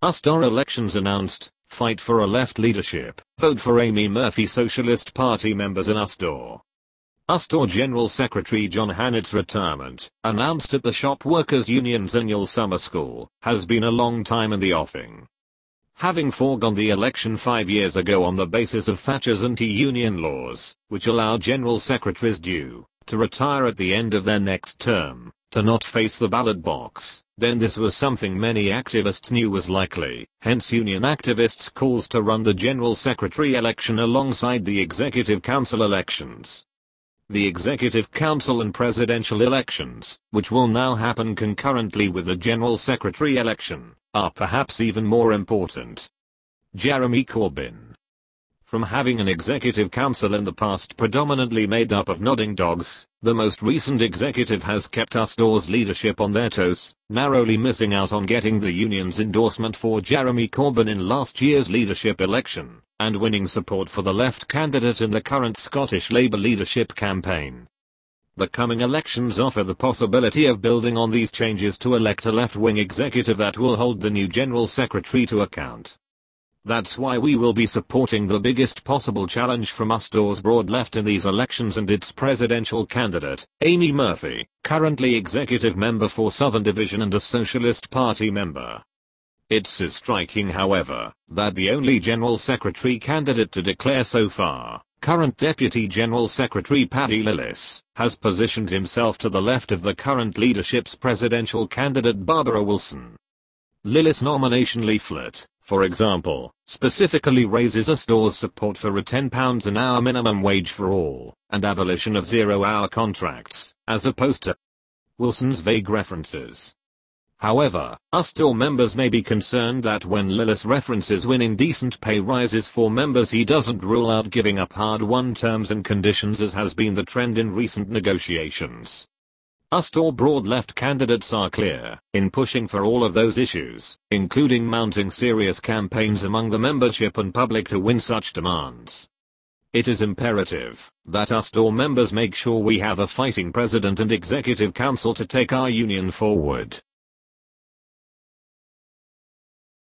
Usdaw elections announced, fight for a left leadership, vote for Amy Murphy. Socialist Party members in Usdaw. Usdaw General Secretary John Hannett's retirement, announced at the Shop Workers Union's annual summer school, has been a long time in the offing. Having foregone the election 5 years ago on the basis of Thatcher's anti-union laws, which allow general secretaries due to retire at the end of their next term, to not face the ballot box, then this was something many activists knew was likely, hence union activists' calls to run the general secretary election alongside the executive council elections. The executive council and presidential elections, which will now happen concurrently with the general secretary election, are perhaps even more important. Jeremy Corbyn. From having an executive council in the past predominantly made up of nodding dogs, the most recent executive has kept Usdaw's leadership on their toes, narrowly missing out on getting the union's endorsement for Jeremy Corbyn in last year's leadership election, and winning support for the left candidate in the current Scottish Labour leadership campaign. The coming elections offer the possibility of building on these changes to elect a left-wing executive that will hold the new General Secretary to account. That's why we will be supporting the biggest possible challenge from Usdaw's broad left in these elections and its presidential candidate, Amy Murphy, currently executive member for Southern Division and a Socialist Party member. It's striking, however, that the only General Secretary candidate to declare so far, current Deputy General Secretary Paddy Lillis, has positioned himself to the left of the current leadership's presidential candidate Barbara Wilson. Lillis' nomination leaflet, for example, specifically raises Usdaw's support for a £10 an hour minimum wage for all, and abolition of zero-hour contracts, as opposed to Wilson's vague references. However, Usdaw members may be concerned that when Lillis references winning decent pay rises for members, he doesn't rule out giving up hard-won terms and conditions, as has been the trend in recent negotiations. Usdaw broad left candidates are clear in pushing for all of those issues, including mounting serious campaigns among the membership and public to win such demands. It is imperative that Usdaw members make sure we have a fighting president and executive council to take our union forward.